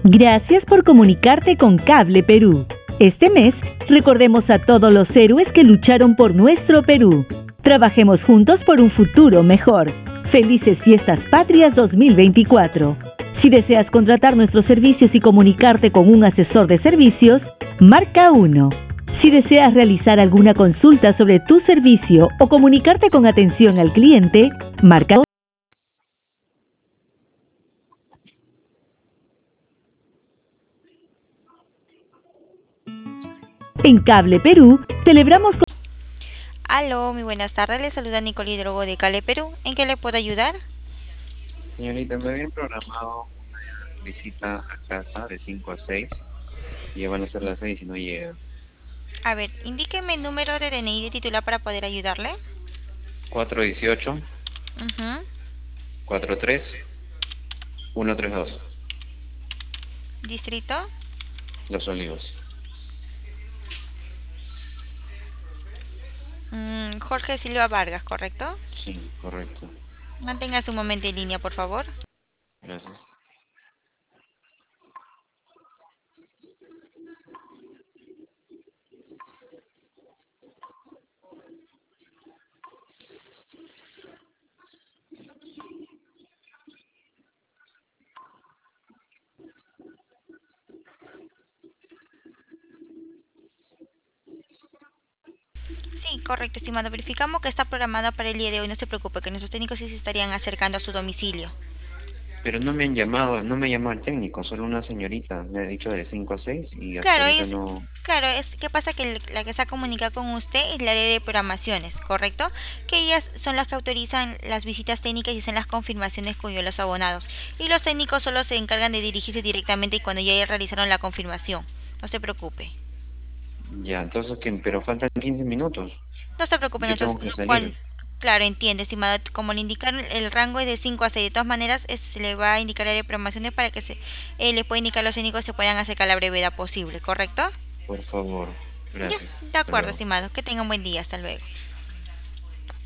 Gracias por comunicarte con Cable Perú. Este mes, recordemos a todos los héroes que lucharon por nuestro Perú. Trabajemos juntos por un futuro mejor. Felices Fiestas Patrias 2024. Si deseas contratar nuestros servicios y comunicarte con un asesor de servicios, marca 1. Si deseas realizar alguna consulta sobre tu servicio o comunicarte con atención al cliente, marca 2. En Cable Perú, celebramos con... Aló, muy buenas tardes. Le saluda Nicole Hidrogo de Cable Perú. ¿En qué le puedo ayudar? Señorita, me habían programado una visita a casa de 5 a 6 y ya van a ser las 6 y no llega. A ver, indíqueme el número de DNI de titular para poder ayudarle. 418 Ujú. 43 132 Distrito. Los Olivos. Jorge Silva Vargas, ¿correcto? Sí, correcto. Manténgase un momento en línea, por favor. Gracias. Sí, correcto, estimado. Verificamos que está programada para el día de hoy. No se preocupe, que nuestros técnicos sí se estarían acercando a su domicilio. Pero no me han llamado, no me llamó el técnico, solo una señorita. Me ha dicho de 5 a 6 y hasta Claro, ahorita no. claro, ¿qué pasa? Que la que se ha comunicado con usted es la área de programaciones, ¿correcto? Que ellas son las que autorizan las visitas técnicas y hacen las confirmaciones con los abonados. Y los técnicos solo se encargan de dirigirse directamente y cuando ya realizaron la confirmación. No se preocupe. Ya, entonces, ¿qué? Pero faltan 15 minutos. No se preocupe, Yo nosotros, tengo que salir. claro, entiende, estimado. Como le indicaron, el rango es de 5 a 6. De todas maneras, se le va a indicar área de programaciones para que le pueda indicar a los técnicos se puedan acercar a la brevedad posible, ¿correcto? Por favor. Ya, Gracias. de Hasta acuerdo, luego. estimado. Que tenga un buen día. Hasta luego.